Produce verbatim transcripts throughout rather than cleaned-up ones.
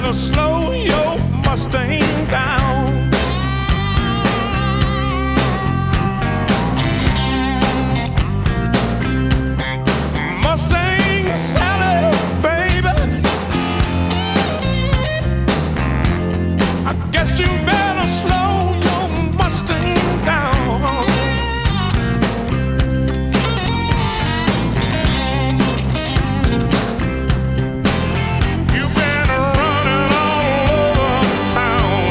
better slow your Mustang down. Mustang Sally, baby, I guess you better slow your Mustang down. You've been running all over town.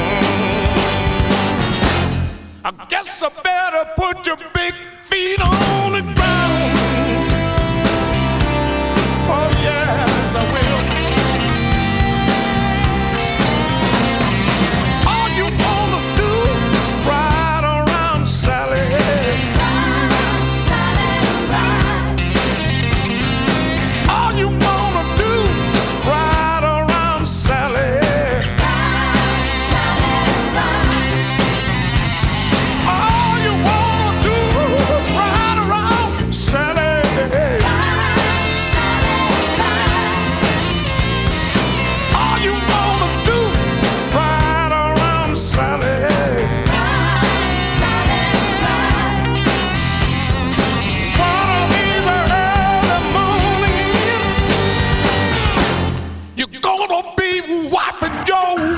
I guess I better put your big feet on the ground. Oh yes, I will. All you wanna do is ride around Sally. Ride, Sally, ride. All you wanna do is ride around Sally. Ride, Sally, ride. All you wanna do is ride around Sally. You're gonna be wiping your